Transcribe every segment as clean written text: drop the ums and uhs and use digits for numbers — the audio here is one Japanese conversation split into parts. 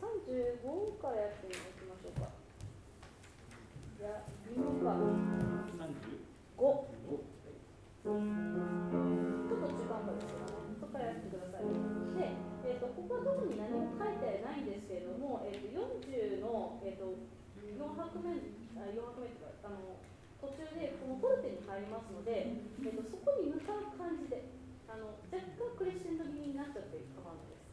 35からやってみましょうか。いや、微妙か。5。ちょっと時間がですよね。そこからやってください。で、ここは特に何も書いてないんですけれども、40の、4拍目というか、途中でこのフォルテに入りますので、そこに向かう感じで、若干クレッシェンド気味になっちゃって構わないです。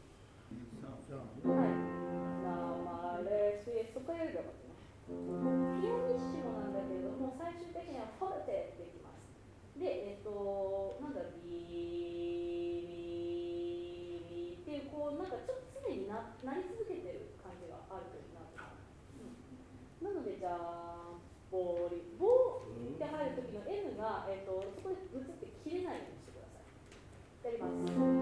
はい。ラマレスそこからやればよかったね。ピアニッシモなんだけれども、最終的にはフォルテできます。で、なんだろう、ビーっていう、こう、なんかちょっと常になり続けてる感じがあるといいなと思います。なので、じゃあ、ボって入るときの N が、そこでぶつって切れないようにしてください。やります。